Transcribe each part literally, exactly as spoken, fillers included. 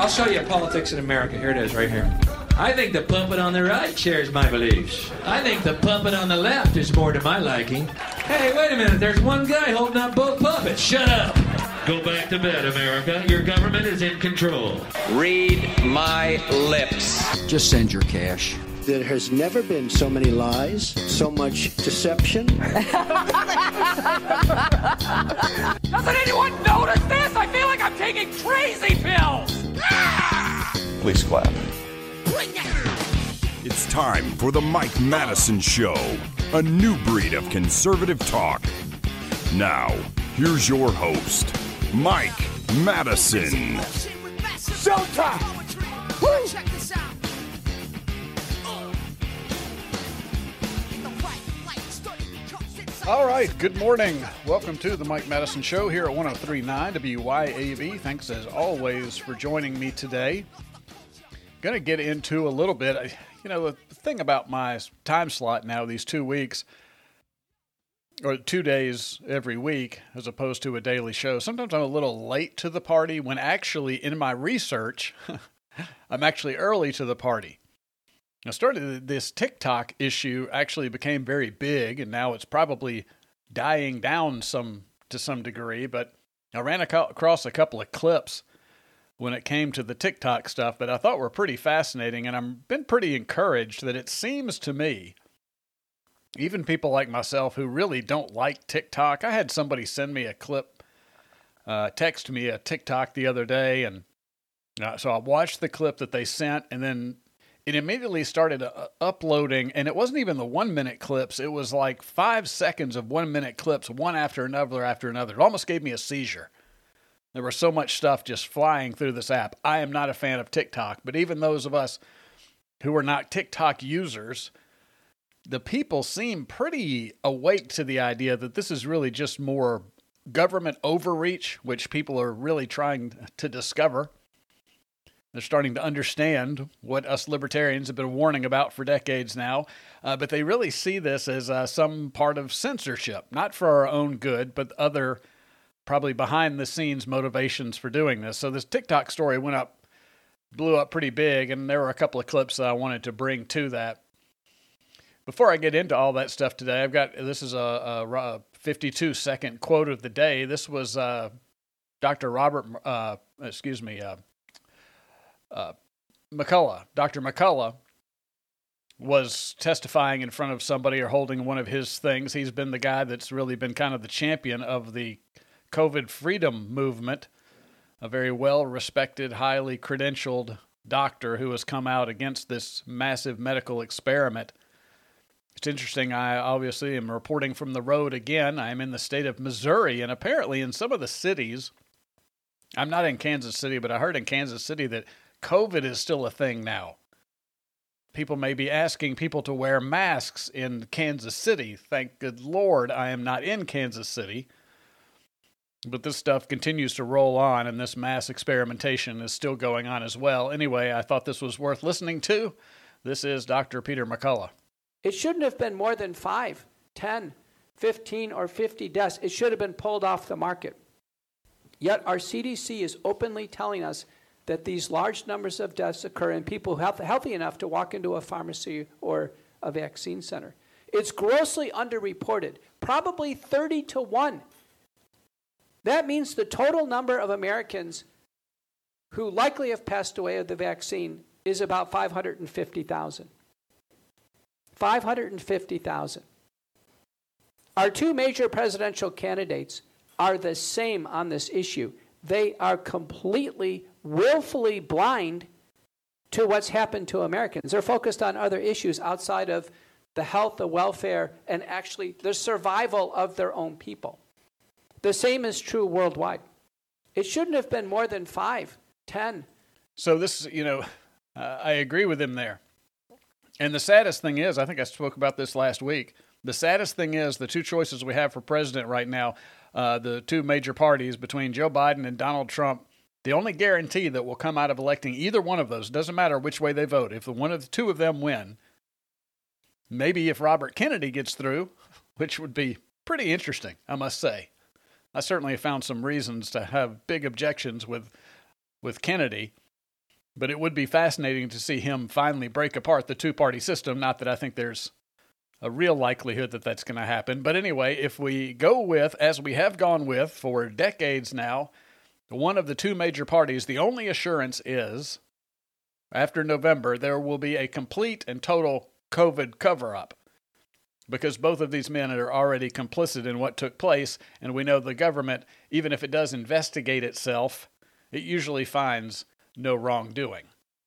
I'll show you politics in America. Here it is, right here. I think the puppet on the right shares my beliefs. I think the puppet on the left is more to my liking. Hey, wait a minute. There's one guy holding up both puppets. Shut up. Go back to bed, America. Your government is in control. Read my lips. Just send your cash. There has never been so many lies, so much deception. Doesn't anyone notice this? I feel like I'm taking crazy pills. Please clap. It's time for the Mike Madison Show, a new breed of conservative talk. Now, here's your host, Mike Madison. Showtime! Woo! All right, good morning. Welcome to the Mike Madison Show here at one oh three point nine W Y A B. Thanks as always for joining me today. Going to get into a little bit, you know, the thing about my time slot now, these two weeks, or two days every week, as opposed to a daily show. Sometimes I'm a little late to the party when actually in my research, I'm actually early to the party. I started this TikTok issue actually became very big, and now it's probably dying down some to some degree, but I ran across a couple of clips when it came to the TikTok stuff that I thought were pretty fascinating, and I've been pretty encouraged that it seems to me, even people like myself who really don't like TikTok, I had somebody send me a clip, uh, text me a TikTok the other day, and uh, so I watched the clip that they sent, and then it immediately started uh, uploading, and it wasn't even the one-minute clips. It was like five seconds of one-minute clips, one after another after another. It almost gave me a seizure. There was so much stuff just flying through this app. I am not a fan of TikTok, but even those of us who are not TikTok users, the people seem pretty awake to the idea that this is really just more government overreach, which people are really trying to discover. They're starting to understand what us libertarians have been warning about for decades now, uh, but they really see this as uh, some part of censorship, not for our own good, but other probably behind-the-scenes motivations for doing this. So this TikTok story went up, blew up pretty big, and there were a couple of clips that I wanted to bring to that. Before I get into all that stuff today, I've got, this is a fifty-two second quote of the day. This was uh, Doctor Robert, uh, excuse me, uh, Uh, McCullough, Doctor McCullough was testifying in front of somebody or holding one of his things. He's been the guy that's really been kind of the champion of the COVID freedom movement, a very well-respected, highly credentialed doctor who has come out against this massive medical experiment. It's interesting. I obviously am reporting from the road again. I'm in the state of Missouri, and apparently in some of the cities, I'm not in Kansas City, but I heard in Kansas City that COVID is still a thing now. People may be asking people to wear masks in Kansas City. Thank good Lord I am not in Kansas City. But this stuff continues to roll on, and this mass experimentation is still going on as well. Anyway, I thought this was worth listening to. This is Doctor Peter McCullough. It shouldn't have been more than five, ten, fifteen, or fifty deaths. It should have been pulled off the market. Yet our C D C is openly telling us that these large numbers of deaths occur in people health, healthy enough to walk into a pharmacy or a vaccine center. It's grossly underreported, probably thirty to one. That means the total number of Americans who likely have passed away of the vaccine is about five hundred fifty thousand. five hundred fifty thousand. Our two major presidential candidates are the same on this issue. They are completely, willfully blind to what's happened to Americans. They're focused on other issues outside of the health, the welfare, and actually the survival of their own people. The same is true worldwide. It shouldn't have been more than five, ten. So this, you know, uh, I agree with him there. And the saddest thing is, I think I spoke about this last week, the saddest thing is the two choices we have for president right now, uh, the two major parties between Joe Biden and Donald Trump, the only guarantee that will come out of electing either one of those, doesn't matter which way they vote, if the one of the two of them win, maybe if Robert Kennedy gets through, which would be pretty interesting, I must say. I certainly have found some reasons to have big objections with with Kennedy. But it would be fascinating to see him finally break apart the two-party system. Not that I think there's a real likelihood that that's going to happen. But anyway, if we go with, as we have gone with for decades now, one of the two major parties, the only assurance is, after November, there will be a complete and total COVID cover-up. Because both of these men are already complicit in what took place, and we know the government, even if it does investigate itself, it usually finds no wrongdoing.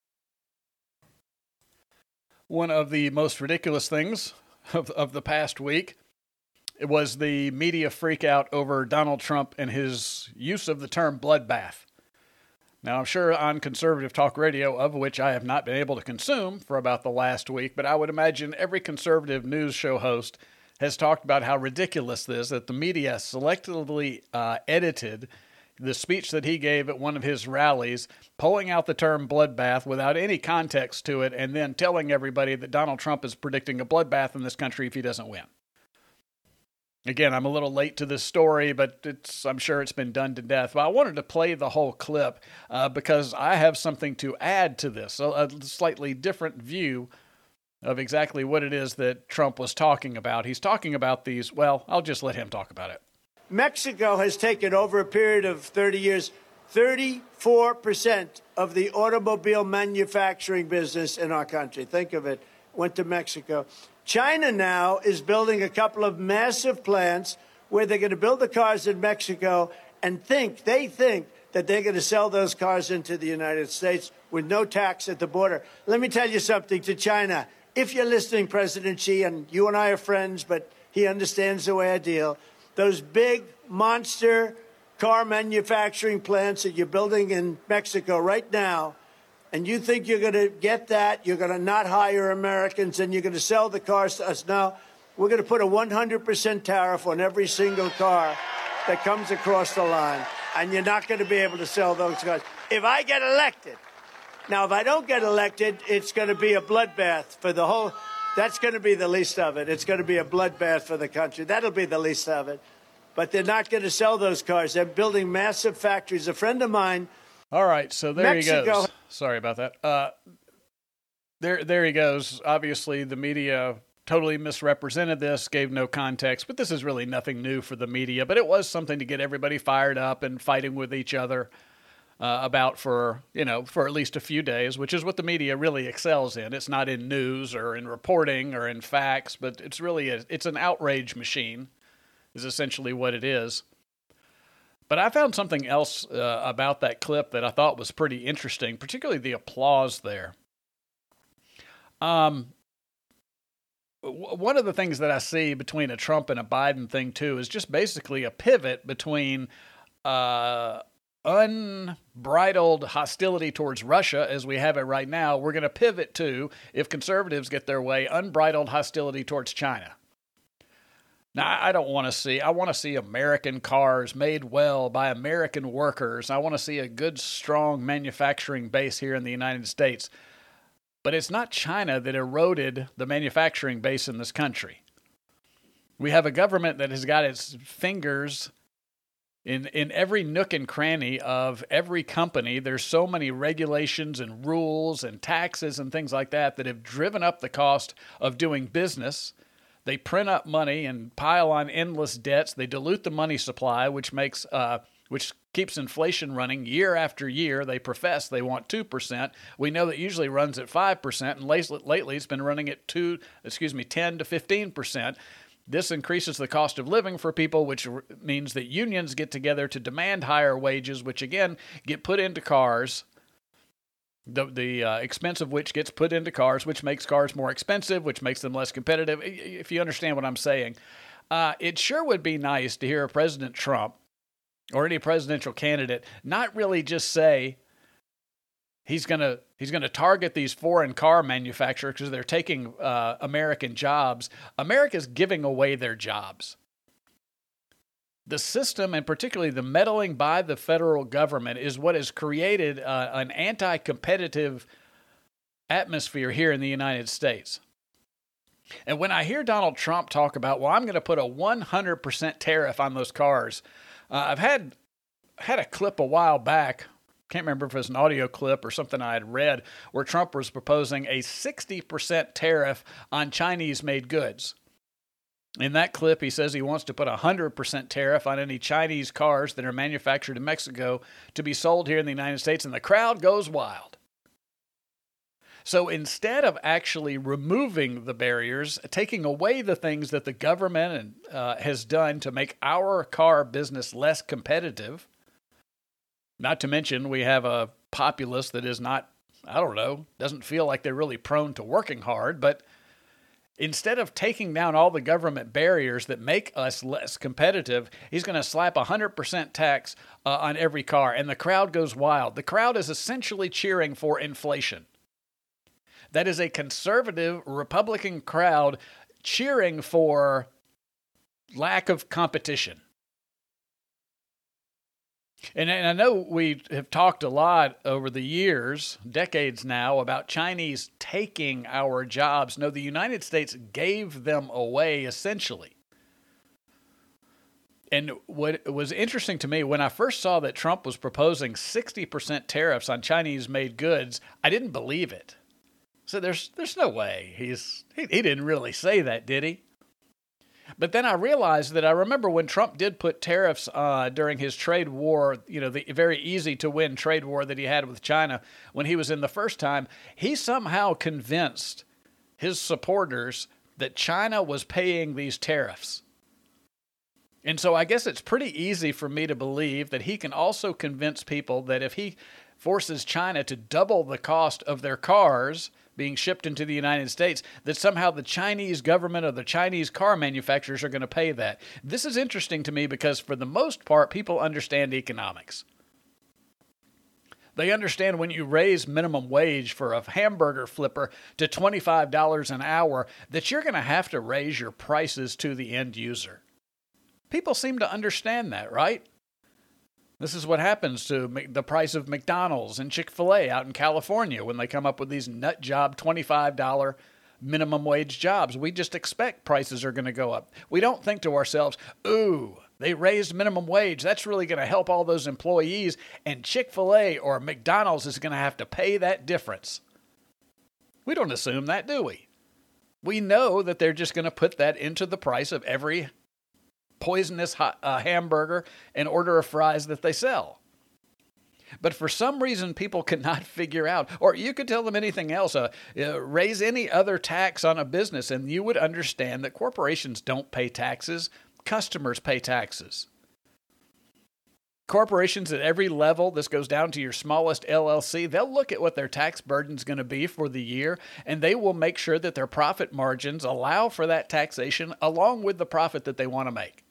One of the most ridiculous things of, of the past week it was the media freakout over Donald Trump and his use of the term bloodbath. Now, I'm sure on conservative talk radio, of which I have not been able to consume for about the last week, but I would imagine every conservative news show host has talked about how ridiculous this is, that the media selectively uh, edited the speech that he gave at one of his rallies, pulling out the term bloodbath without any context to it, and then telling everybody that Donald Trump is predicting a bloodbath in this country if he doesn't win. Again, I'm a little late to this story, but it's I'm sure it's been done to death. But I wanted to play the whole clip uh, because I have something to add to this, a, a slightly different view of exactly what it is that Trump was talking about. He's talking about these, well, I'll just let him talk about it. Mexico has taken, over a period of thirty years, thirty-four percent of the automobile manufacturing business in our country. Think of it, went to Mexico. China now is building a couple of massive plants where they're going to build the cars in Mexico and think, they think that they're going to sell those cars into the United States with no tax at the border. Let me tell you something to China. If you're listening, President Xi, and you and I are friends, but he understands the way I deal, those big monster car manufacturing plants that you're building in Mexico right now, and you think you're going to get that, you're going to not hire Americans, and you're going to sell the cars to us. Now, we're going to put a one hundred percent tariff on every single car that comes across the line, and you're not going to be able to sell those cars. If I get elected, now, if I don't get elected, it's going to be a bloodbath for the whole, that's going to be the least of it. It's going to be a bloodbath for the country. That'll be the least of it. But they're not going to sell those cars. They're building massive factories. A friend of mine, All right, so there Mexico. he goes. Sorry about that. Uh, there, there he goes. Obviously, the media totally misrepresented this, gave no context, but this is really nothing new for the media. But it was something to get everybody fired up and fighting with each other uh, about for, you know, for at least a few days, which is what the media really excels in. It's not in news or in reporting or in facts, but it's really a, it's an outrage machine, is essentially what it is. But I found something else uh, about that clip that I thought was pretty interesting, particularly the applause there. Um, w- one of the things that I see between a Trump and a Biden thing, too, is just basically a pivot between uh, unbridled hostility towards Russia, as we have it right now. We're going to pivot to, if conservatives get their way, unbridled hostility towards China. Now, I don't want to see, I want to see American cars made well by American workers. I want to see a good, strong manufacturing base here in the United States. But it's not China that eroded the manufacturing base in this country. We have a government that has got its fingers in, in every nook and cranny of every company. There's so many regulations and rules and taxes and things like that that have driven up the cost of doing business. They print up money and pile on endless debts. They dilute the money supply, which makes, uh, which keeps inflation running year after year. They profess they want two percent. We know that usually runs at five percent, and lately it's been running at two, excuse me, ten to fifteen percent. This increases the cost of living for people, which means that unions get together to demand higher wages, which again get put into cars. The the uh, expense of which gets put into cars, which makes cars more expensive, which makes them less competitive. If you understand what I'm saying, uh, it sure would be nice to hear President Trump or any presidential candidate not really just say he's gonna he's gonna target these foreign car manufacturers because they're taking uh, American jobs. America's giving away their jobs. The system, and particularly the meddling by the federal government, is what has created uh, an anti-competitive atmosphere here in the United States. And when I hear Donald Trump talk about, well, I'm going to put a one hundred percent tariff on those cars, uh, I've had had a clip a while back can't remember if it was an audio clip or something I had read, where Trump was proposing a sixty percent tariff on Chinese-made goods. In that clip, he says he wants to put a one hundred percent tariff on any Chinese cars that are manufactured in Mexico to be sold here in the United States, and the crowd goes wild. So instead of actually removing the barriers, taking away the things that the government uh, has done to make our car business less competitive, not to mention we have a populace that is not, I don't know, doesn't feel like they're really prone to working hard, but instead of taking down all the government barriers that make us less competitive, he's going to slap a one hundred percent tax uh, on every car, and the crowd goes wild. The crowd is essentially cheering for inflation. That is a conservative Republican crowd cheering for lack of competition. And, and I know we have talked a lot over the years, decades now, about Chinese taking our jobs. No, the United States gave them away, essentially. And what was interesting to me, when I first saw that Trump was proposing sixty percent tariffs on Chinese-made goods, I didn't believe it. So there's there's no way. He's he, he didn't really say that, did he? But then I realized that I remember when Trump did put tariffs uh, during his trade war, you know, the very easy to win trade war that he had with China when he was in the first time, he somehow convinced his supporters that China was paying these tariffs. And so I guess it's pretty easy for me to believe that he can also convince people that if he forces China to double the cost of their cars being shipped into the United States, that somehow the Chinese government or the Chinese car manufacturers are going to pay that. This is interesting to me because for the most part, people understand economics. They understand when you raise minimum wage for a hamburger flipper to twenty-five dollars an hour, that you're going to have to raise your prices to the end user. People seem to understand that, right? This is what happens to the price of McDonald's and Chick-fil-A out in California when they come up with these nut job twenty-five dollars minimum wage jobs. We just expect prices are going to go up. We don't think to ourselves, ooh, they raised minimum wage. That's really going to help all those employees, and Chick-fil-A or McDonald's is going to have to pay that difference. We don't assume that, do we? We know that they're just going to put that into the price of every poisonous hot, uh, hamburger and order of fries that they sell. But for some reason, people cannot figure out, or you could tell them anything else, uh, uh, raise any other tax on a business, and you would understand that corporations don't pay taxes, customers pay taxes. Corporations at every level, this goes down to your smallest L L C, they'll look at what their tax burden is going to be for the year, and they will make sure that their profit margins allow for that taxation along with the profit that they want to make.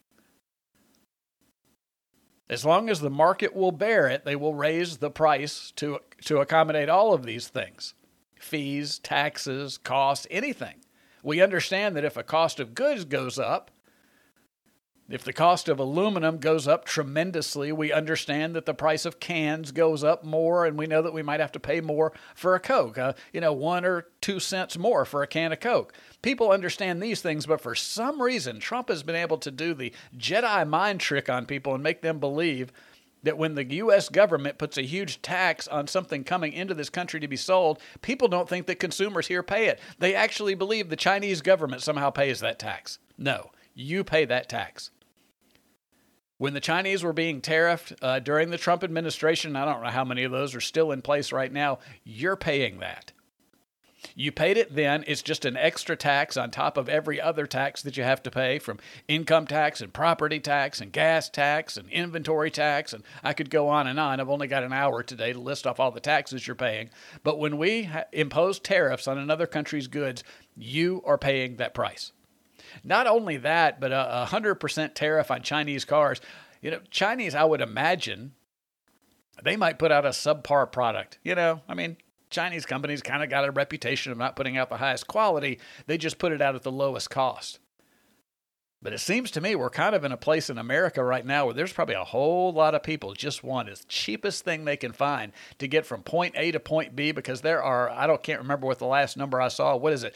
As long as the market will bear it, they will raise the price to, to accommodate all of these things. Fees, taxes, costs, anything. We understand that if a cost of goods goes up, if the cost of aluminum goes up tremendously, we understand that the price of cans goes up more, and we know that we might have to pay more for a Coke, uh, you know, one or two cents more for a can of Coke. People understand these things, but for some reason, Trump has been able to do the Jedi mind trick on people and make them believe that when the U S government puts a huge tax on something coming into this country to be sold, people don't think that consumers here pay it. They actually believe the Chinese government somehow pays that tax. No, you pay that tax. When the Chinese were being tariffed uh, during the Trump administration, I don't know how many of those are still in place right now, you're paying that. You paid it then. It's just an extra tax on top of every other tax that you have to pay, from income tax and property tax and gas tax and inventory tax. And I could go on and on. I've only got an hour today to list off all the taxes you're paying. But when we ha- impose tariffs on another country's goods, you are paying that price. Not only that, but a one hundred percent tariff on Chinese cars. You know, Chinese, I would imagine, they might put out a subpar product. You know, I mean, Chinese companies kind of got a reputation of not putting out the highest quality. They just put it out at the lowest cost. But it seems to me we're kind of in a place in America right now where there's probably a whole lot of people just want the cheapest thing they can find to get from point A to point B, because there are, I don't can't remember what the last number I saw. What is it?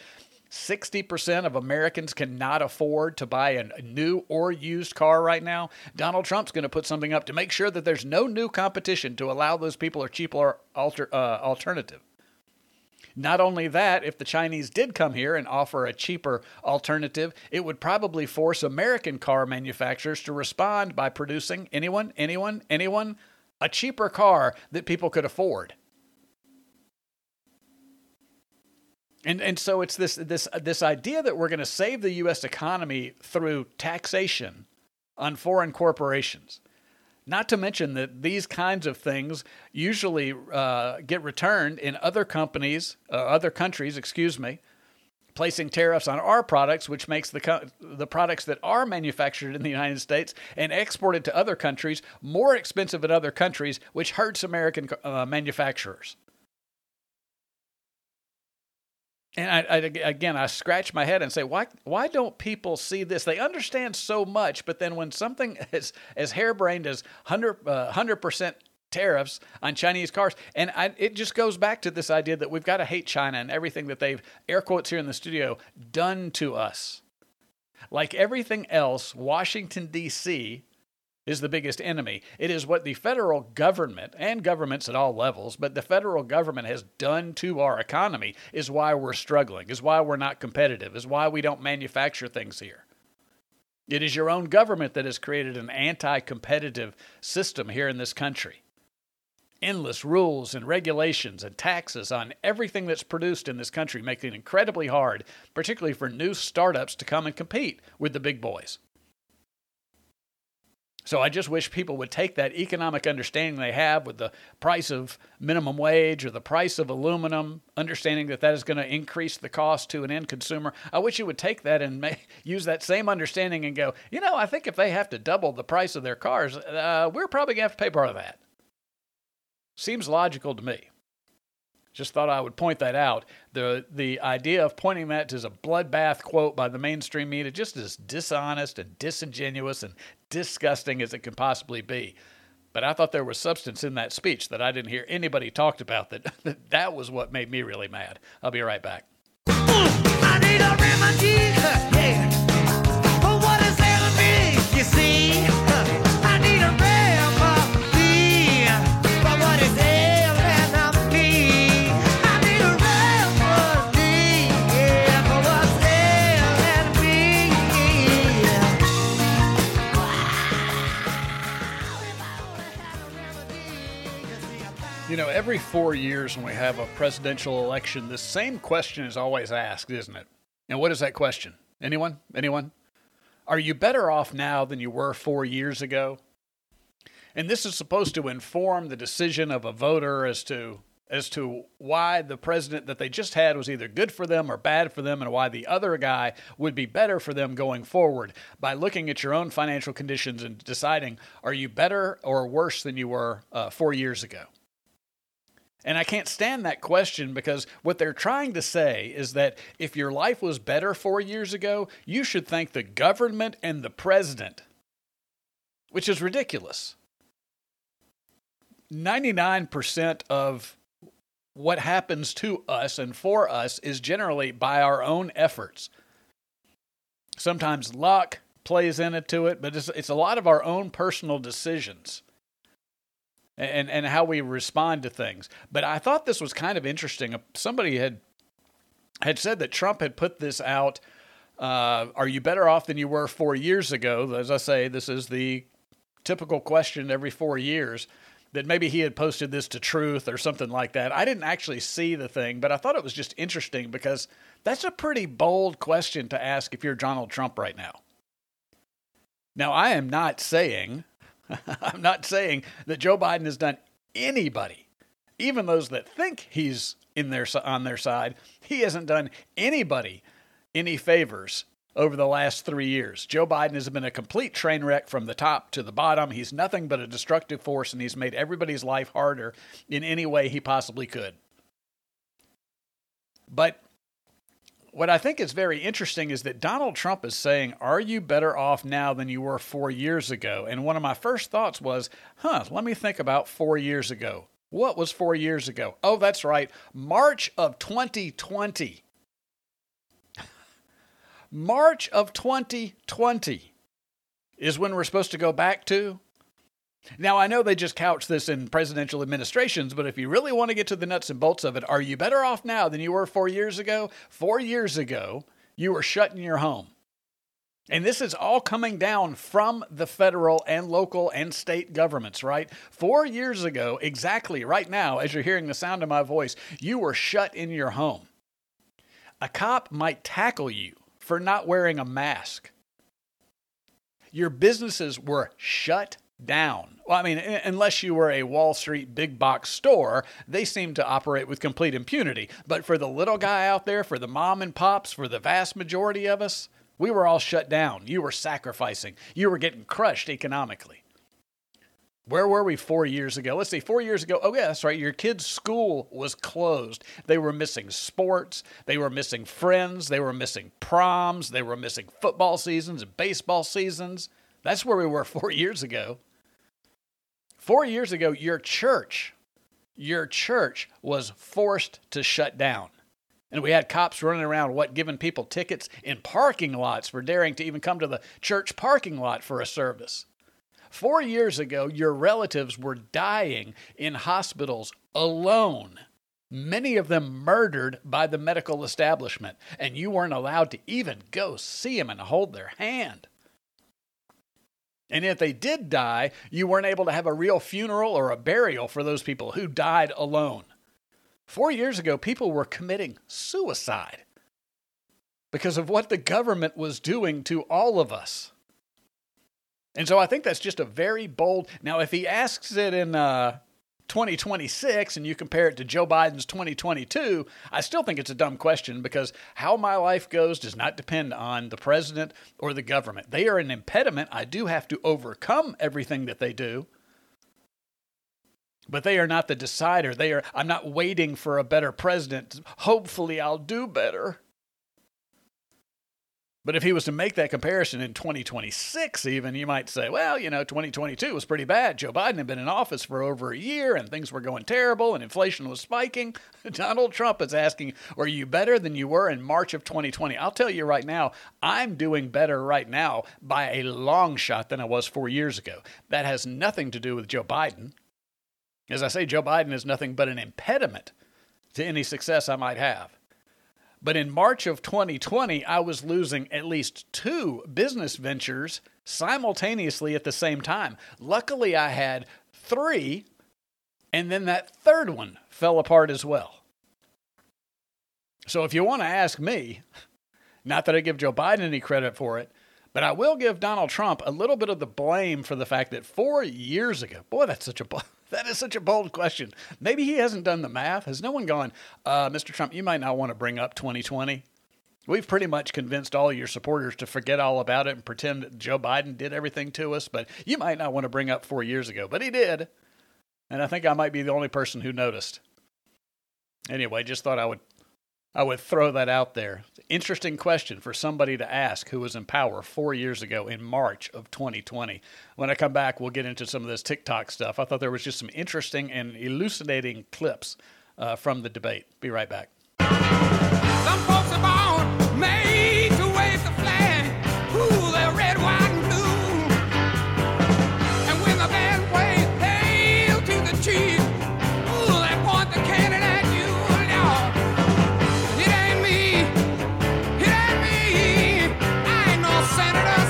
sixty percent of Americans cannot afford to buy a new or used car right now. Donald Trump's going to put something up to make sure that there's no new competition to allow those people a cheaper alter, uh, alternative. Not only that, if the Chinese did come here and offer a cheaper alternative, it would probably force American car manufacturers to respond by producing anyone, anyone, anyone, a cheaper car that people could afford. And and so it's this this this idea that we're going to save the U S economy through taxation on foreign corporations. Not to mention that these kinds of things usually uh, get returned in other companies, uh, other countries, excuse me, placing tariffs on our products, which makes the co- the products that are manufactured in the United States and exported to other countries more expensive in other countries, which hurts American uh, manufacturers. And I, I, again, I scratch my head and say, why why don't people see this? They understand so much, but then when something as, as harebrained as one hundred percent tariffs on Chinese cars, and I, it just goes back to this idea that we've got to hate China and everything that they've, air quotes here in the studio, done to us. Like everything else, Washington, D C is the biggest enemy. It is what the federal government, and governments at all levels, but the federal government has done to our economy is why we're struggling, is why we're not competitive, is why we don't manufacture things here. It is your own government that has created an anti-competitive system here in this country. Endless rules and regulations and taxes on everything that's produced in this country, making it incredibly hard, particularly for new startups to come and compete with the big boys. So I just wish people would take that economic understanding they have with the price of minimum wage or the price of aluminum, understanding that that is going to increase the cost to an end consumer. I wish you would take that and may, use that same understanding and go, you know, I think if they have to double the price of their cars, uh, we're probably going to have to pay part of that. Seems logical to me. Just thought I would point that out. The the idea of pointing that as a bloodbath quote by the mainstream media just as dishonest and disingenuous and disgusting as it can possibly be. But I thought there was substance in that speech that I didn't hear anybody talked about. That that, that was what made me really mad. I'll be right back. I need a remedy, yeah. But what is that to me? You see, I need a remedy. But what is that? You know, every four years when we have a presidential election, the same question is always asked, isn't it? And what is that question? Anyone? Anyone? Are you better off now than you were four years ago? And this is supposed to inform the decision of a voter as to as to why the president that they just had was either good for them or bad for them, and why the other guy would be better for them going forward, by looking at your own financial conditions and deciding, are you better or worse than you were uh, four years ago? And I can't stand that question, because what they're trying to say is that if your life was better four years ago, you should thank the government and the president, which is ridiculous. ninety-nine percent of what happens to us and for us is generally by our own efforts. Sometimes luck plays into it, but it's, it's a lot of our own personal decisions. And and how we respond to things. But I thought this was kind of interesting. Somebody had had said that Trump had put this out, uh, are you better off than you were four years ago? As I say, this is the typical question every four years, that maybe he had posted this to Truth or something like that. I didn't actually see the thing, but I thought it was just interesting, because that's a pretty bold question to ask if you're Donald Trump right now. Now, I am not saying... I'm not saying that Joe Biden has done anybody, even those that think he's in their on their side, he hasn't done anybody any favors over the last three years. Joe Biden has been a complete train wreck from the top to the bottom. He's nothing but a destructive force, and he's made everybody's life harder in any way he possibly could. But what I think is very interesting is that Donald Trump is saying, are you better off now than you were four years ago? And one of my first thoughts was, huh, let me think about four years ago. What was four years ago? Oh, that's right, March of twenty twenty. March of twenty twenty is when we're supposed to go back to. Now, I know they just couch this in presidential administrations, but if you really want to get to the nuts and bolts of it, are you better off now than you were four years ago? Four years ago, you were shut in your home. And this is all coming down from the federal and local and state governments, right? Four years ago, exactly right now, as you're hearing the sound of my voice, you were shut in your home. A cop might tackle you for not wearing a mask. Your businesses were shut down. Well, I mean, unless you were a Wall Street big box store, they seem to operate with complete impunity. But for the little guy out there, for the mom and pops, for the vast majority of us, we were all shut down. You were sacrificing. You were getting crushed economically. Where were we four years ago? Let's see, four years ago, oh yeah, that's right, your kid's school was closed. They were missing sports. They were missing friends. They were missing proms. They were missing football seasons and baseball seasons. That's where we were four years ago. Four years ago, your church, your church was forced to shut down. And we had cops running around, what, giving people tickets in parking lots for daring to even come to the church parking lot for a service. Four years ago, your relatives were dying in hospitals alone. Many of them murdered by the medical establishment, and you weren't allowed to even go see them and hold their hand. And if they did die, you weren't able to have a real funeral or a burial for those people who died alone. Four years ago, people were committing suicide because of what the government was doing to all of us. And so I think that's just a very bold... Now, if he asks it in uh, twenty twenty-six and you compare it to Joe Biden's twenty twenty-two, I still think it's a dumb question because how my life goes does not depend on the president or the government. They are an impediment. I do have to overcome everything that they do. But they are not the decider. They are. I'm not waiting for a better president. Hopefully I'll do better. But if he was to make that comparison in twenty twenty-six even, you might say, well, you know, twenty twenty-two was pretty bad. Joe Biden had been in office for over a year and things were going terrible and inflation was spiking. Donald Trump is asking, are you better than you were in March of twenty twenty? I'll tell you right now, I'm doing better right now by a long shot than I was four years ago. That has nothing to do with Joe Biden. As I say, Joe Biden is nothing but an impediment to any success I might have. But in March of twenty twenty, I was losing at least two business ventures simultaneously at the same time. Luckily, I had three, and then that third one fell apart as well. So if you want to ask me, not that I give Joe Biden any credit for it, but I will give Donald Trump a little bit of the blame for the fact that four years ago, boy, that's such a that is such a bold question. Maybe he hasn't done the math. Has no one gone, uh, Mister Trump, you might not want to bring up twenty twenty. We've pretty much convinced all your supporters to forget all about it and pretend that Joe Biden did everything to us, but you might not want to bring up four years ago. But he did, and I think I might be the only person who noticed. Anyway, just thought I would I would throw that out there. Interesting question for somebody to ask who was in power four years ago in March of twenty twenty. When I come back, we'll get into some of this TikTok stuff. I thought there was just some interesting and elucidating clips uh, from the debate. Be right back. Some folks are born made to wave the flag. Ooh, they're red, white, and blue. And when the band plays hail to the chief, ooh, they point the cannon at you. No, it ain't me. It ain't me. I ain't no Senator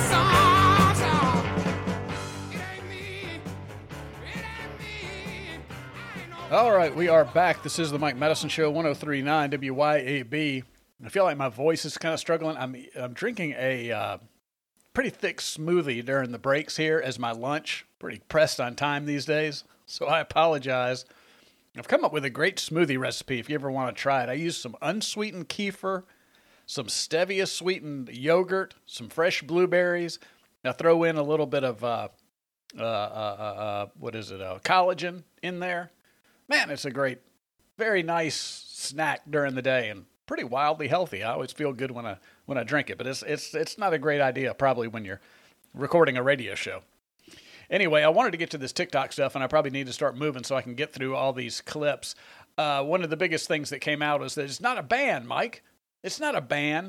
Song. It ain't me. It ain't me. I ain't no. All right, we are back. This is the Mike Madison Show, one oh three point nine W Y A B. I feel like my voice is kind of struggling. I'm I'm drinking a uh, pretty thick smoothie during the breaks here as my lunch. Pretty pressed on time these days, so I apologize. I've come up with a great smoothie recipe if you ever want to try it. I use some unsweetened kefir, some stevia-sweetened yogurt, some fresh blueberries. I throw in a little bit of, uh, uh, uh, uh, what is it, uh, collagen in there. Man, it's a great, very nice snack during the day and pretty wildly healthy. I always feel good when I when I drink it, but it's it's it's not a great idea probably when you're recording a radio show. Anyway, I wanted to get to this TikTok stuff, and I probably need to start moving so I can get through all these clips. Uh, one of the biggest things that came out is that it's not a ban, Mike. It's not a ban.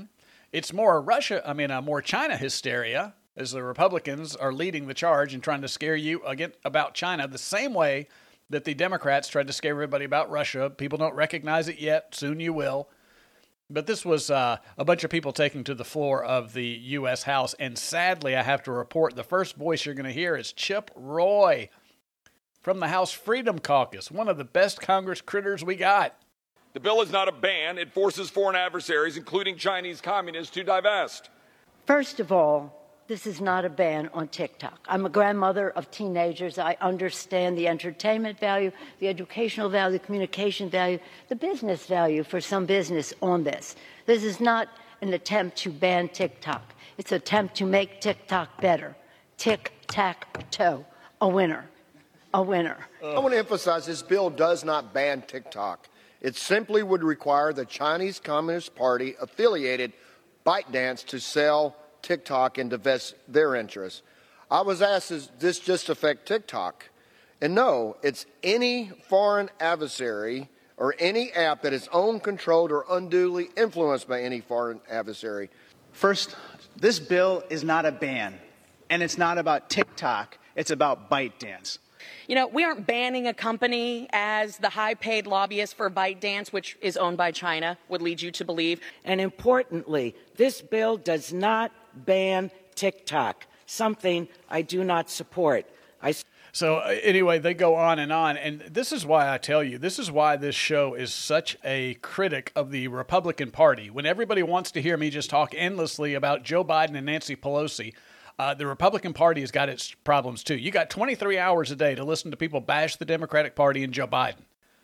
It's more Russia, I mean, uh, more China hysteria, as the Republicans are leading the charge and trying to scare you again about China the same way that the Democrats tried to scare everybody about Russia. People don't recognize it yet. Soon you will. But this was uh, a bunch of people taking to the floor of the U S House. And sadly, I have to report, the first voice you're going to hear is Chip Roy from the House Freedom Caucus, one of the best Congress critters we got. The bill is not a ban. It forces foreign adversaries, including Chinese communists, to divest. First of all, this is not a ban on TikTok. I'm a grandmother of teenagers. I understand the entertainment value, the educational value, the communication value, the business value for some business on this. This is not an attempt to ban TikTok. It's an attempt to make TikTok better. Tic-tac-toe, a winner, a winner. I want to emphasize this bill does not ban TikTok. It simply would require the Chinese Communist Party affiliated ByteDance to sell TikTok and divest their interests. I was asked, does this just affect TikTok? And no, it's any foreign adversary or any app that is owned, controlled, or unduly influenced by any foreign adversary. First, this bill is not a ban, and it's not about TikTok. It's about ByteDance. You know, we aren't banning a company as the high-paid lobbyist for ByteDance, which is owned by China, would lead you to believe. And importantly, this bill does not ban TikTok, something I do not support. I So uh, anyway, they go on and on, and this is why I tell you, this is why this show is such a critic of the Republican Party. When everybody wants to hear me just talk endlessly about Joe Biden and Nancy Pelosi, Uh, the Republican Party has got its problems, too. You got twenty-three hours a day to listen to people bash the Democratic Party and Joe Biden.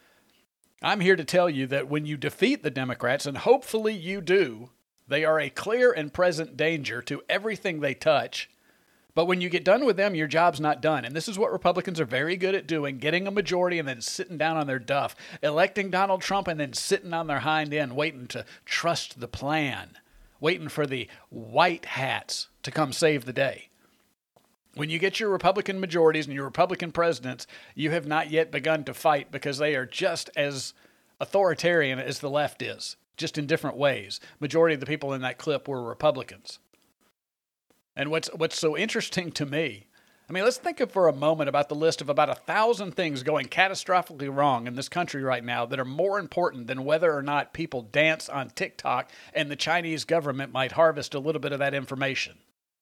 I'm here to tell you that when you defeat the Democrats, and hopefully you do, they are a clear and present danger to everything they touch. But when you get done with them, your job's not done. And this is what Republicans are very good at doing, getting a majority and then sitting down on their duff, electing Donald Trump and then sitting on their hind end, waiting to trust the plan, waiting for the white hats to come save the day. When you get your Republican majorities and your Republican presidents, you have not yet begun to fight because they are just as authoritarian as the left is, just in different ways. Majority of the people in that clip were Republicans. And what's what's so interesting to me, I mean, let's think of for a moment about the list of about a thousand things going catastrophically wrong in this country right now that are more important than whether or not people dance on TikTok and the Chinese government might harvest a little bit of that information.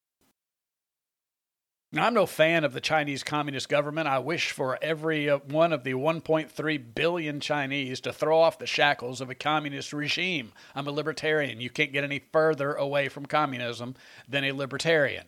Now, I'm no fan of the Chinese Communist government. I wish for every uh, one of the one point three billion Chinese to throw off the shackles of a communist regime. I'm a libertarian. You can't get any further away from communism than a libertarian.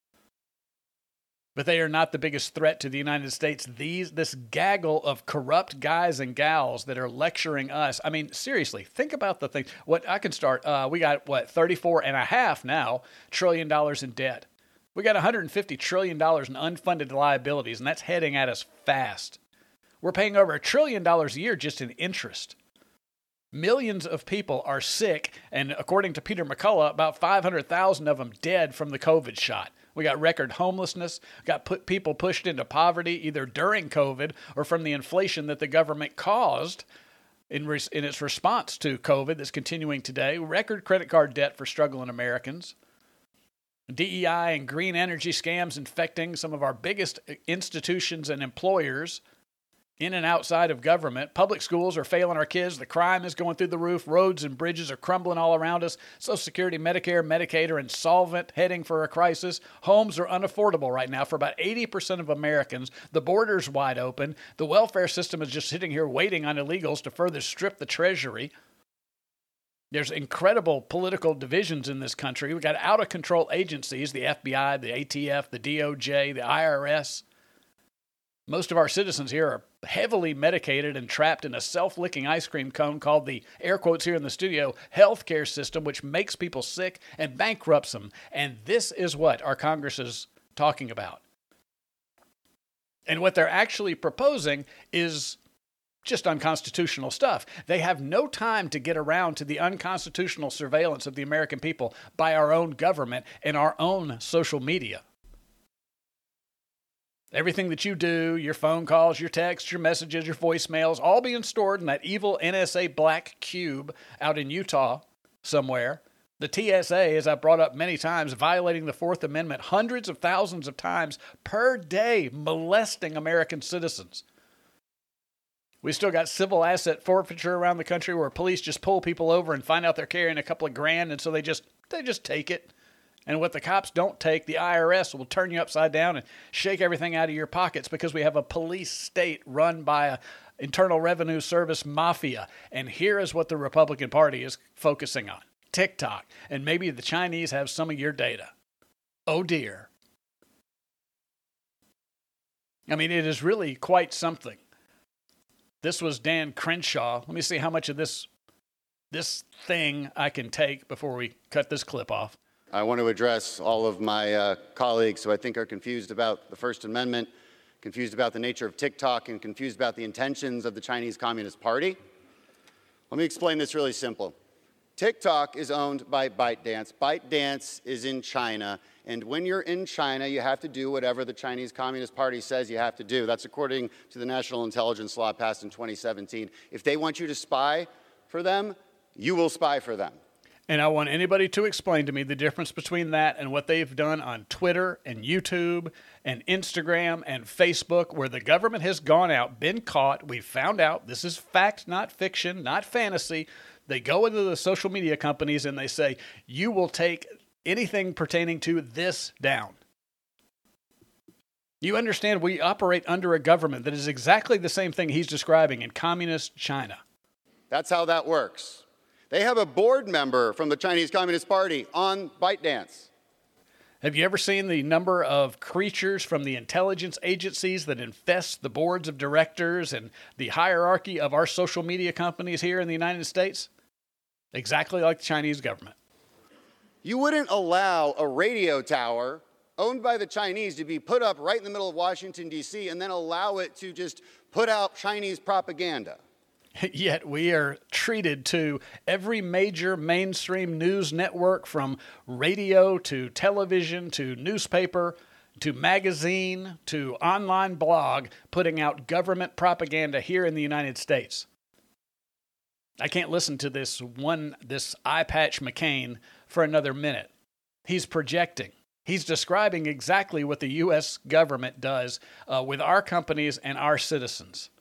But they are not the biggest threat to the United States. These, this gaggle of corrupt guys and gals that are lecturing us. I mean, seriously, think about the thing. What I can start, uh, we got, what, thirty-four and a half now trillion dollars in debt. We got one hundred fifty trillion dollars in unfunded liabilities, and that's heading at us fast. We're paying over a trillion dollars a year just in interest. Millions of people are sick, and according to Peter McCullough, about five hundred thousand of them dead from the COVID shot. We got record homelessness, got put people pushed into poverty either during COVID or from the inflation that the government caused in, res- in its response to COVID that's continuing today. Record credit card debt for struggling Americans. D E I and green energy scams infecting some of our biggest institutions and employers in and outside of government. Public schools are failing our kids. The crime is going through the roof. Roads and bridges are crumbling all around us. Social Security, Medicare, Medicaid are insolvent, heading for a crisis. Homes are unaffordable right now for about eighty percent of Americans. The border's wide open. The welfare system is just sitting here waiting on illegals to further strip the Treasury. There's incredible political divisions in this country. We've got out-of-control agencies, the F B I, the A T F, the D O J, the I R S. Most of our citizens here are heavily medicated and trapped in a self-licking ice cream cone called the, air quotes here in the studio, healthcare system, which makes people sick and bankrupts them. And this is what our Congress is talking about. And what they're actually proposing is just unconstitutional stuff. They have no time to get around to the unconstitutional surveillance of the American people by our own government and our own social media. Everything that you do, your phone calls, your texts, your messages, your voicemails, all being stored in that evil N S A black cube out in Utah somewhere. The T S A, as I've brought up many times, violating the Fourth Amendment hundreds of thousands of times per day, molesting American citizens. We still got civil asset forfeiture around the country where police just pull people over and find out they're carrying a couple of grand, and so they just they just take it. And what the cops don't take, the I R S will turn you upside down and shake everything out of your pockets because we have a police state run by a Internal Revenue Service mafia. And here is what the Republican Party is focusing on. TikTok, and maybe the Chinese have some of your data. Oh dear. I mean, it is really quite something. This was Dan Crenshaw. Let me see how much of this this thing I can take before we cut this clip off. I want to address all of my uh, colleagues who I think are confused about the First Amendment, confused about the nature of TikTok, and confused about the intentions of the Chinese Communist Party. Let me explain this really simple. TikTok is owned by ByteDance. ByteDance is in China, and when you're in China, you have to do whatever the Chinese Communist Party says you have to do. That's according to the National Intelligence Law passed in twenty seventeen. If they want you to spy for them, you will spy for them. And I want anybody to explain to me the difference between that and what they've done on Twitter and YouTube and Instagram and Facebook, where the government has gone out, been caught. We've found out this is fact, not fiction, not fantasy. They go into the social media companies and they say, you will take anything pertaining to this down. You understand we operate under a government that is exactly the same thing he's describing in communist China. That's how that works. They have a board member from the Chinese Communist Party on ByteDance. Have you ever seen the number of creatures from the intelligence agencies that infest the boards of directors and the hierarchy of our social media companies here in the United States? Exactly like the Chinese government. You wouldn't allow a radio tower owned by the Chinese to be put up right in the middle of Washington, D C, and then allow it to just put out Chinese propaganda. Yet we are treated to every major mainstream news network, from radio to television to newspaper to magazine to online blog, putting out government propaganda here in the United States. I can't listen to this one, this eye patch McCain for another minute. He's projecting. He's describing exactly what the U S government does uh, with our companies and our citizens.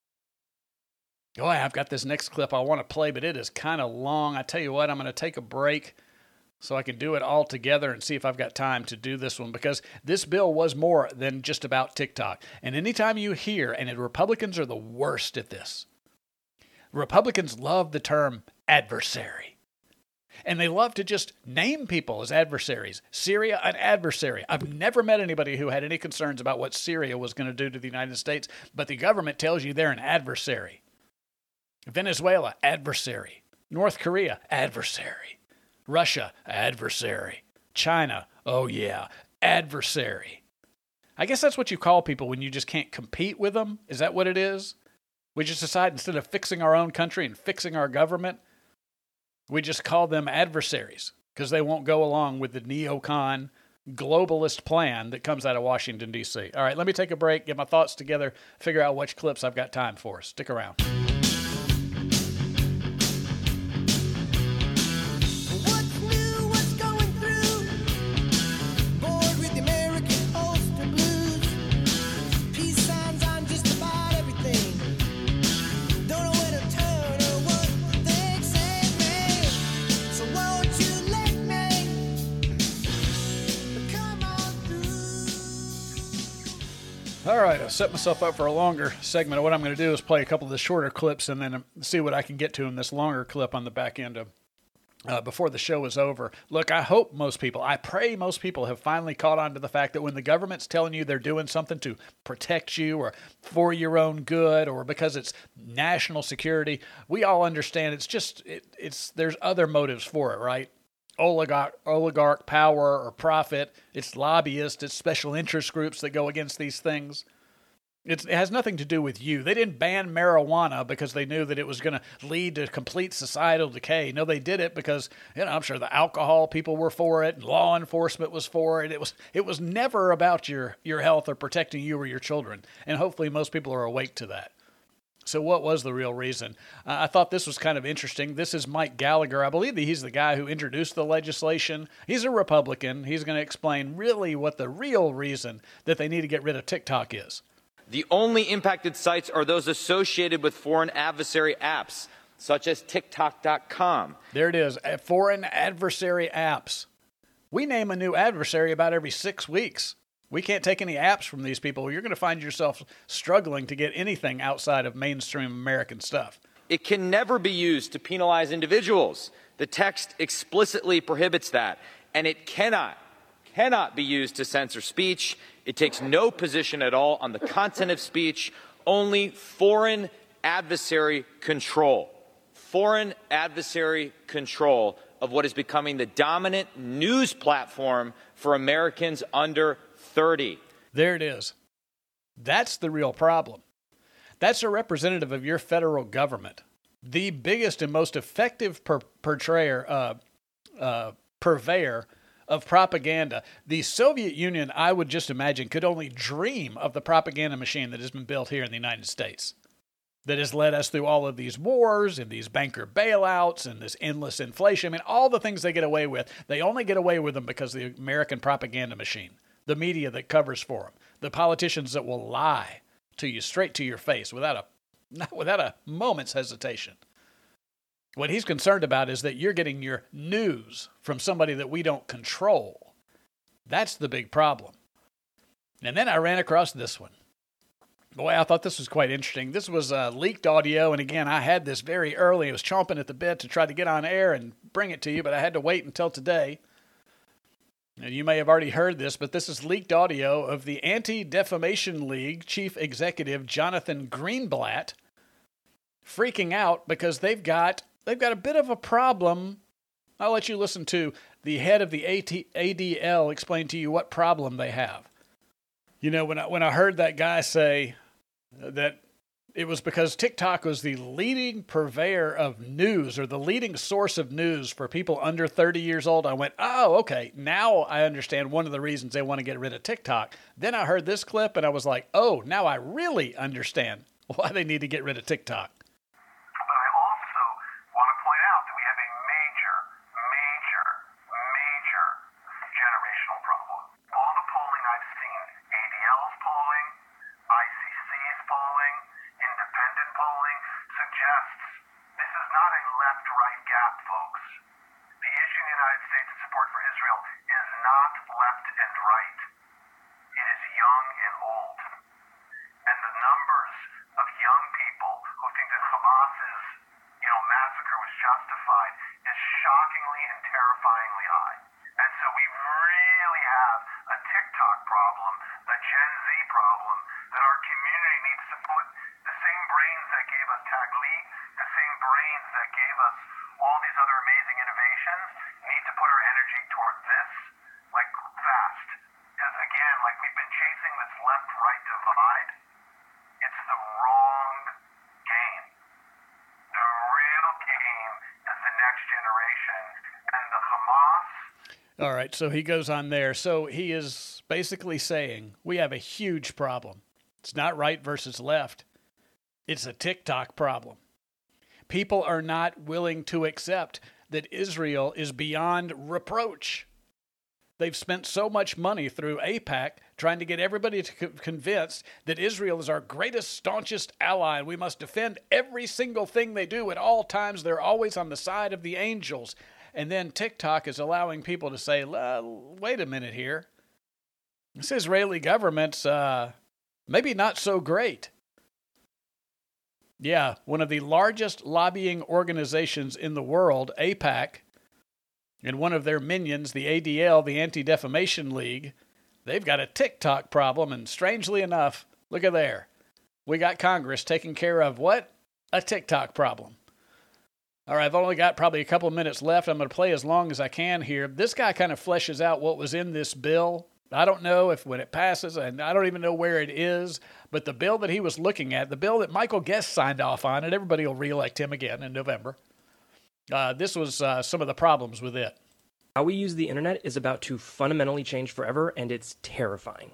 Oh, I've got this next clip I want to play, but it is kind of long. I tell you what, I'm going to take a break so I can do it all together and see if I've got time to do this one, because this bill was more than just about TikTok. And anytime you hear, and the Republicans are the worst at this, Republicans love the term adversary. And they love to just name people as adversaries. Syria, an adversary. I've never met anybody who had any concerns about what Syria was going to do to the United States, but the government tells you they're an adversary. Venezuela, adversary. North Korea, adversary. Russia, adversary. China, oh yeah, adversary. I guess that's what you call people when you just can't compete with them. Is that what it is? We just decide instead of fixing our own country and fixing our government, we just call them adversaries because they won't go along with the neocon globalist plan that comes out of Washington, D C. All right, let me take a break, get my thoughts together, figure out which clips I've got time for. Stick around. All right, I've set myself up for a longer segment. What I'm going to do is play a couple of the shorter clips and then see what I can get to in this longer clip on the back end of uh, before the show is over. Look, I hope most people, I pray most people have finally caught on to the fact that when the government's telling you they're doing something to protect you or for your own good or because it's national security, we all understand it's just, it, it's there's other motives for it, right? Oligarch, oligarch power or profit. It's lobbyists, it's special interest groups that go against these things. It's, it has nothing to do with you. They didn't ban marijuana because they knew that it was going to lead to complete societal decay. No, they did it because, you know, I'm sure the alcohol people were for it, and law enforcement was for it. It was it was never about your, your health or protecting you or your children. And hopefully most people are awake to that. So what was the real reason? Uh, I thought this was kind of interesting. This is Mike Gallagher. I believe that he's the guy who introduced the legislation. He's a Republican. He's going to explain really what the real reason that they need to get rid of TikTok is. The only impacted sites are those associated with foreign adversary apps, such as TikTok dot com. There it is, foreign adversary apps. We name a new adversary about every six weeks. We can't take any apps from these people. You're going to find yourself struggling to get anything outside of mainstream American stuff. It can never be used to penalize individuals. The text explicitly prohibits that. And it cannot, cannot be used to censor speech. It takes no position at all on the content of speech, only foreign adversary control. Foreign adversary control of what is becoming the dominant news platform for Americans under thirty. There it is. That's the real problem. That's a representative of your federal government, the biggest and most effective per- portrayer, uh, uh, purveyor of propaganda. The Soviet Union, I would just imagine, could only dream of the propaganda machine that has been built here in the United States, that has led us through all of these wars and these banker bailouts and this endless inflation. I mean, all the things they get away with, they only get away with them because of the American propaganda machine. The media that covers for them, the politicians that will lie to you straight to your face without a not without a moment's hesitation. What he's concerned about is that you're getting your news from somebody that we don't control. That's the big problem. And then I ran across this one. Boy, I thought this was quite interesting. This was uh, leaked audio, and again, I had this very early. I was chomping at the bit to try to get on air and bring it to you, but I had to wait until today. And you may have already heard this, but this is leaked audio of the Anti-Defamation League Chief Executive Jonathan Greenblatt freaking out because they've got they've got a bit of a problem. I'll let you listen to the head of the A D L explain to you what problem they have. You know, when I, when I heard that guy say that it was because TikTok was the leading purveyor of news or the leading source of news for people under thirty years old, I went, oh, okay, now I understand one of the reasons they want to get rid of TikTok. Then I heard this clip and I was like, oh, now I really understand why they need to get rid of TikTok. But I also want to point out that we have a major, major, major generational problem. All the polling I've seen, A D L's polling, I C C's polling, independent polling, suggests this is not a left-right gap, folks. The issue in the United States of support for Israel is not left and right. It is young and old. And the numbers of young people who think that Hamas's, you know, massacre was justified is shockingly and terrifyingly high. And so we really have a TikTok problem, a Gen Z problem, that our community needs to put the same brains that gave us Taglit, the same brains that gave us all these other amazing innovations, need to put our energy toward this, like, fast. Because, again, like we've been chasing this left-right divide, it's the wrong game. The real game is the next generation. And the Hamas... All right, so he goes on there. So he is basically saying we have a huge problem. It's not right versus left. It's a TikTok problem. People are not willing to accept that Israel is beyond reproach. They've spent so much money through AIPAC trying to get everybody to co- convinced that Israel is our greatest, staunchest ally, and we must defend every single thing they do at all times. They're always on the side of the angels. And then TikTok is allowing people to say, wait a minute here. This Israeli government's uh, maybe not so great. Yeah, one of the largest lobbying organizations in the world, AIPAC, and one of their minions, the A D L, the Anti-Defamation League, they've got a TikTok problem, and strangely enough, look at there. We got Congress taking care of what? A TikTok problem. All right, I've only got probably a couple of minutes left. I'm going to play as long as I can here. This guy kind of fleshes out what was in this bill. I don't know if when it passes, and I don't even know where it is, but the bill that he was looking at, the bill that Michael Guest signed off on, and everybody will reelect him again in November, uh, this was uh, some of the problems with it. How we use the internet is about to fundamentally change forever, and it's terrifying.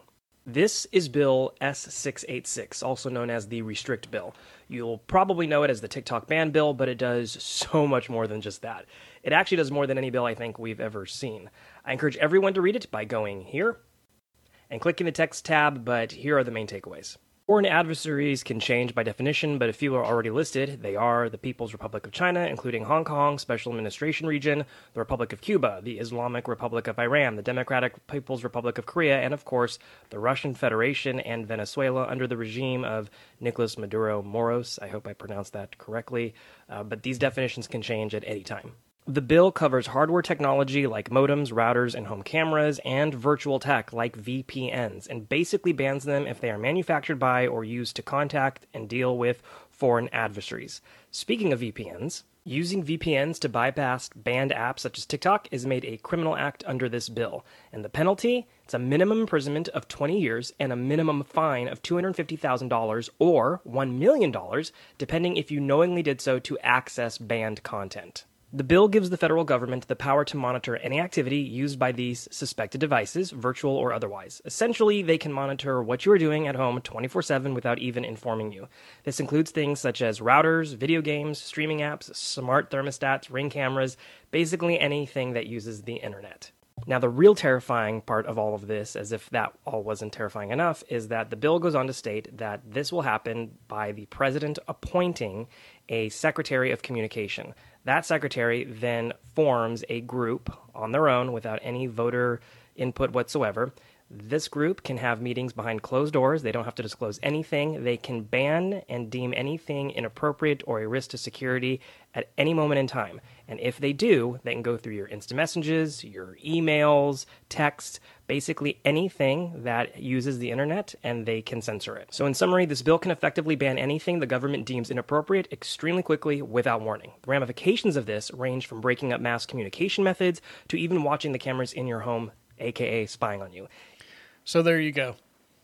This is Bill S six eighty-six, also known as the Restrict Bill. You'll probably know it as the TikTok ban bill, but it does so much more than just that. It actually does more than any bill I think we've ever seen. I encourage everyone to read it by going here and clicking the text tab, but here are the main takeaways. Foreign adversaries can change by definition, but a few are already listed. They are the People's Republic of China, including Hong Kong, Special Administration Region, the Republic of Cuba, the Islamic Republic of Iran, the Democratic People's Republic of Korea, and of course, the Russian Federation and Venezuela under the regime of Nicolas Maduro Moros. I hope I pronounced that correctly, uh, but these definitions can change at any time. The bill covers hardware technology like modems, routers, and home cameras, and virtual tech like V P Ns, and basically bans them if they are manufactured by or used to contact and deal with foreign adversaries. Speaking of V P Ns, using V P Ns to bypass banned apps such as TikTok is made a criminal act under this bill, and the penalty, it's a minimum imprisonment of twenty years and a minimum fine of two hundred fifty thousand dollars or one million dollars, depending if you knowingly did so to access banned content. The bill gives the federal government the power to monitor any activity used by these suspected devices, virtual or otherwise. Essentially, they can monitor what you are doing at home twenty-four seven without even informing you. This includes things such as routers, video games, streaming apps, smart thermostats, Ring cameras, basically anything that uses the internet. Now, the real terrifying part of all of this, as if that all wasn't terrifying enough, is that the bill goes on to state that this will happen by the president appointing a Secretary of Communication. That secretary then forms a group on their own without any voter input whatsoever. This group can have meetings behind closed doors. They don't have to disclose anything. They can ban and deem anything inappropriate or a risk to security at any moment in time. And if they do, they can go through your instant messages, your emails, text, basically anything that uses the internet, and they can censor it. So in summary, this bill can effectively ban anything the government deems inappropriate extremely quickly without warning. The ramifications of this range from breaking up mass communication methods to even watching the cameras in your home, aka spying on you. So there you go.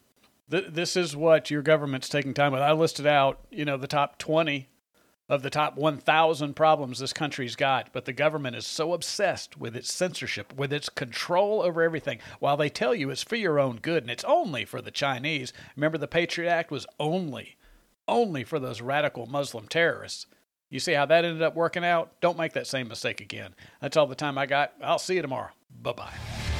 Th- this is what your government's taking time with. I listed out, you know, the top twenty of the top one thousand problems this country's got, but the government is so obsessed with its censorship, with its control over everything, while they tell you it's for your own good and it's only for the Chinese. Remember, the Patriot Act was only, only for those radical Muslim terrorists. You see how that ended up working out? Don't make that same mistake again. That's all the time I got. I'll see you tomorrow. Bye-bye.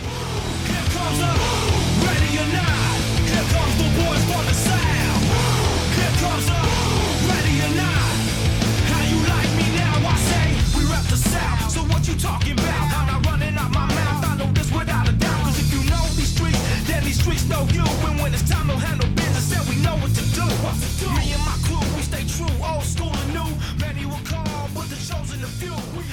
Ready or not, here comes the boys for the sound. Here comes the ready or not. How you like me now? I say we rep the South. So what you talking about? I'm not running out my mouth. I know this without a doubt. Cause if you know these streets, then these streets know you. And when it's time to handle business, then we know what to do. Me and my crew, we stay true, old school and new. Many will call, but the chosen a few. We